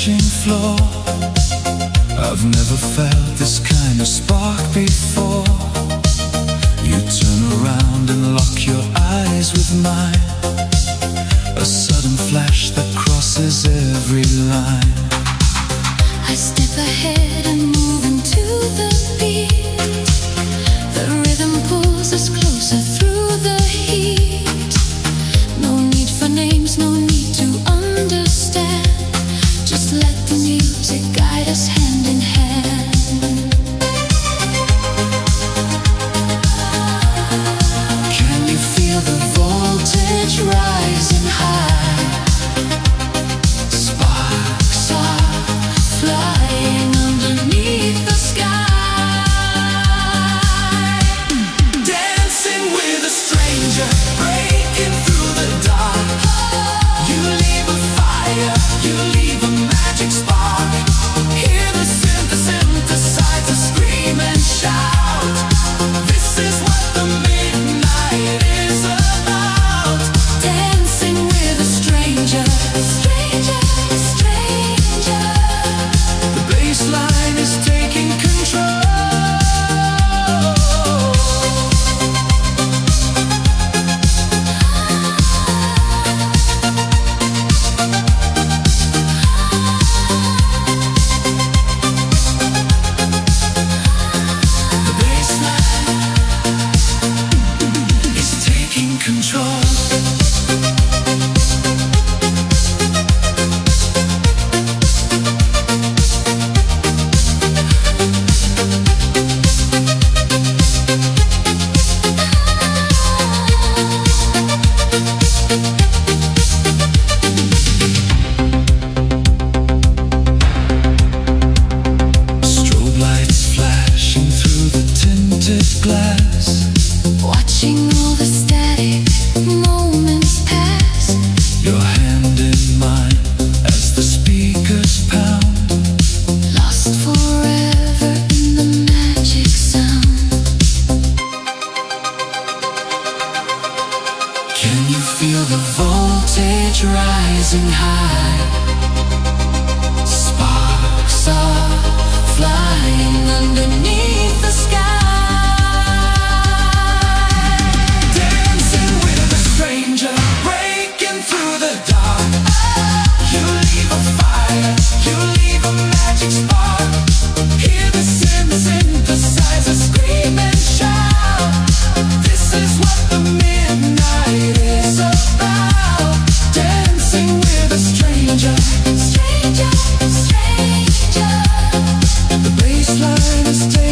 threshing floor. I've never felt this kind of spark before. You turn around and lock your eyes with mine. A sudden flash that crosses every line. I step ahead and move into the beat. The rhythm pulls us closer through the heat. No need for names, no need to understand. Just let the music guide us hand in hand. Can you feel the voltage rising high? Sparks are flying underneath the sky. Dancing with a stranger, breaking through the dark. You leave a fire, you leave a magic spark. Hear the synthesizer scream and shout. This is what the midnight is about. Dancing with a stranger, stranger, stranger. The bass line is taking control. The bass line is taking control. Strobe lights flashing through the tinted glass. Watching all the static moments pass. Your hand in mine as the speakers pound. Lost forever in the magic sound. Can you feel the voltage rising high? Sparks are flying underneath the sky. Dancing with a stranger, breaking through the dark. You leave a fire, you leave a magic spark. Hear the synthesizer scream and shout. This is what the midnight is about. Dancing with a stranger, Stranger, stranger. the bass line is taking